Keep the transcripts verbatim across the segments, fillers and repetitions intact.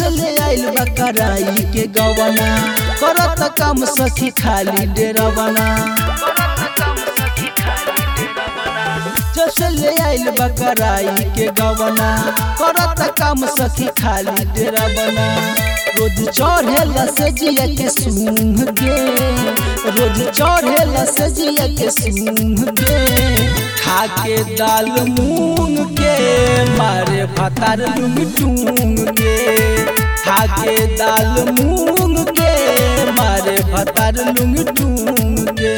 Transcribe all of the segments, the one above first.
से ले आइल बा कराई के गवना करत काम सखी खाली डेरावना जब से ले आइल बा कराई के गवना करत काम सखी खाली डेरावना रोज चढ़ेला से जिया के सूंघ के रोज चढ़ेला से जिया के सूंघ के खा के दाल मूंग के मारे भतार लुंग टूंग के खा के दाल मूंग के मारे भतार लुंग टूंग के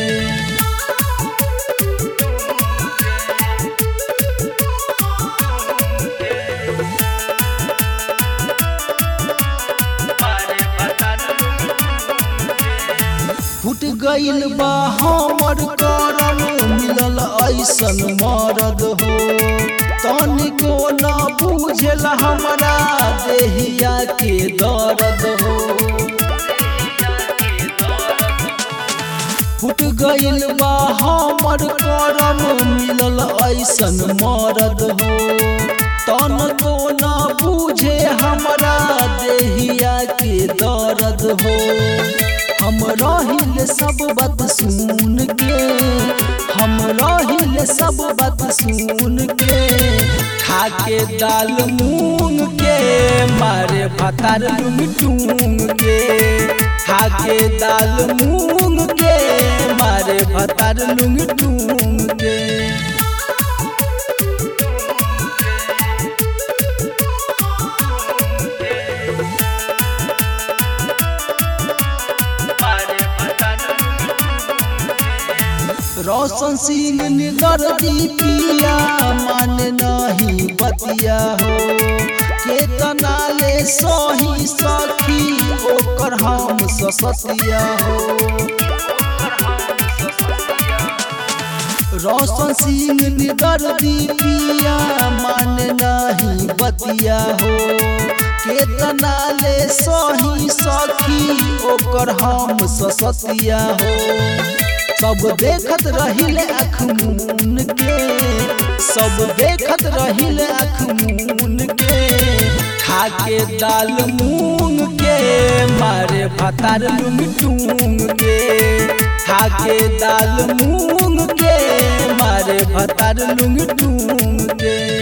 फुट गइल बा हमर करम मिलल ऐसन मरद हो तनिको न बुझल हमरा देहिया के दर्द हो फुट गइल बा हमर करम मिलल ऐसन मरद हो तनिको न बुझे हमरा देहिया के दर्द हो हम रहिल सब बात सुन के हम रहिल सब बात सुन के खा के दाल मूंग के मारे भतार लुंग टूंग के खा के दाल मूंग के मारे भतार लुंग टूंग के रोशन सिंह निगर दीपिया मान नहीं बतिया हो केतना ले सही सखी ओकर हम ससतिया हो रोशन सिंह निगर दीपिया मान नहीं बतिया हो केतना ले सही सखी ओकर हम ससतिया हो सब देखत रहिले आँख मून के सब देखत रहिले आँख मून के खा के दाल मूंग के मारे भतार लुंग टूंग के खा के दाल मूंग के मारे भतार लुंग टूंग के।